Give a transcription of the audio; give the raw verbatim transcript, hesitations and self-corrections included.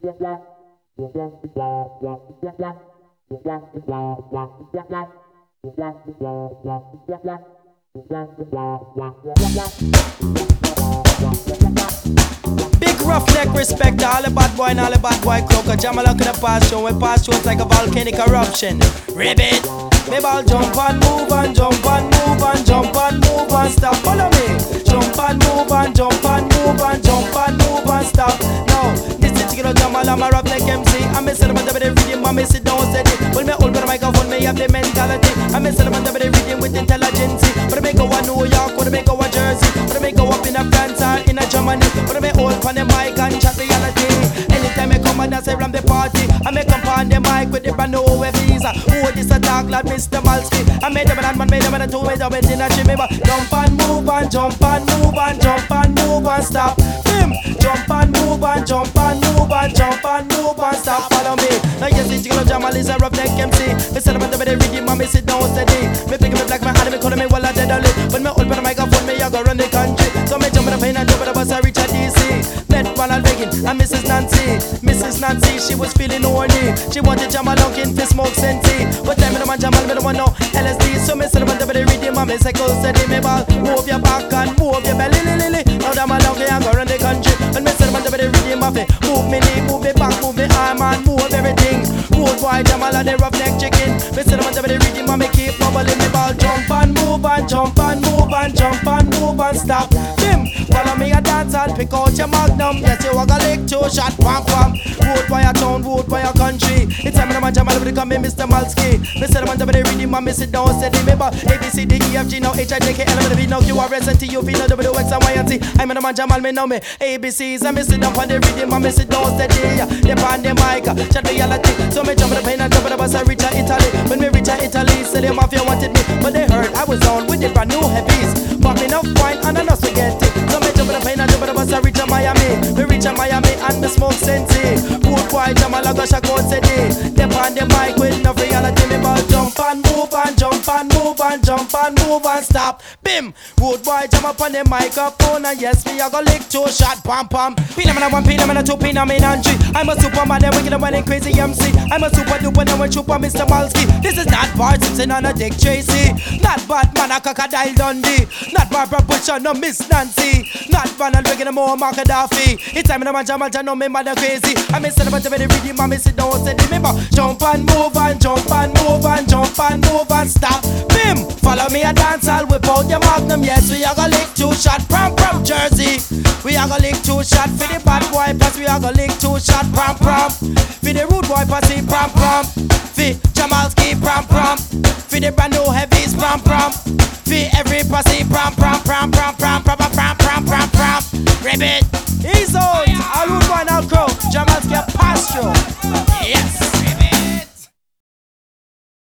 Big rough neck respect to all the bad boy and all the bad boy crew. Cause Jam look in the past show. We pass through it's like a volcanic eruption. Ribbit. Maybe I'll jump and move and jump and move and jump and move and stop. Follow me. Jump and move and jump and move and jump and move and stop. Now, this is Chicken Jamal, I'm a rough neck M C. I'm a celebrant with the rhythm, I'm a sit down steady. When me hold the microphone, me have the mentality. I'm a celebrant with the rhythm with intelligence. But I may go to New York, but I may go to Jersey. But I may go up in a France or in a Germany. But I may hold on the mic and chat reality. Anytime I come and dance around the party, I may come on the mic with the brand new visa. Who this a talk like Mister Malski? I made them and man made them and two made them in a chimney. Jump and move and jump and move and jump and move and stop. Bim! Jump and move and jump and move and jump and move and stop. Follow me. Now yes, it's Chicken Jamal is a rough neck M C. Me celebrate the rhythm and me sit down steady. Me pick me black man and me call me while I dead only. When me open the microphone, me I go run the country. So me jump in the plane and jump in the bus and reach a D C. Met Ronald Reagan and Missus Nancy. Missus Nancy, she was feeling horny. She wanted Jamal Lunkin to smoke senti. But time me no man Jamal, me no want no L S D. So me celebrate the rhythm and me cycle steady. Me ball, move your back and move your belly, li, li, li. Now Jamal Lunkin I go run the country. When me celebrate the rhythm of it, move me knee, move me back, move me arm and move everything. Move boy Jamal and the roughneck chicken. Me celebrate the rhythm and me keep bubbling me ball. Jump and move and jump and move and jump and move and stop. Bim, follow me a dance and pick out your magnum. Yes, you walk a lick two shot, pam pam. Road by a town, road by a country. It's time to man Jamal with come in Mister Malski. Me celebrate the rhythm and me sit down steady. Me ball A B C D E F G now H I J K L M N O P now Q R S and T U V now W X and Y and Z. I'm a man Jamal, me know me A B Cs and me sit down on the rhythm and me sit down steady. They on the mic, chat reality. So me jump on the plane and jump on the bus and reach a Italy. When me reach a Italy, say the mafia wanted me, but they heard I was on with the brand new heavies. Bought me enough wine and enough spaghetti. So me jump on the plane and jump on the bus and reach a Miami. Me reach a Miami and the smoke senti. Good boy Jamal a go shake out steady. They on the mic with no reality. Me ball jump and move and jump and move and jump and move and stop. Bim! Good boy jump up on the microphone and yes me a go lick two shot pam pam. Pina man a one, pina man a two, pina man a three. I'm a superman, then wicked and winning crazy M C. I'm a super duper, then we chupa Mister Malski. This is not Bart Simpson on a Dick Tracy. Not Batman, a Crocodile Dundee. Not Barbara Bush, no Miss Nancy. Not Ronald Reagan, more Mark Gaddafi. It's time in the man, Jamal, no me mother crazy. I'm a celebrate the rhythm, I'm a sit down, steady. Remember, jump and move and jump and move and jump and move and stop. Bim! Follow me a dance, I'll whip out your magnum. Yes, we are gonna lick two shot from from Jersey. We are gonna lick two shot for the bad boy, plus we are gonna lick two shot prom prom. For the rude boy, pussy prom prom. For Jamalski prom prom. For the brand new heavies prom prom. For every pussy prom prom prom prom prom prom prom prom prom prom. Ribbit. He's out. All rude boy now crow. Jamalski a pasture.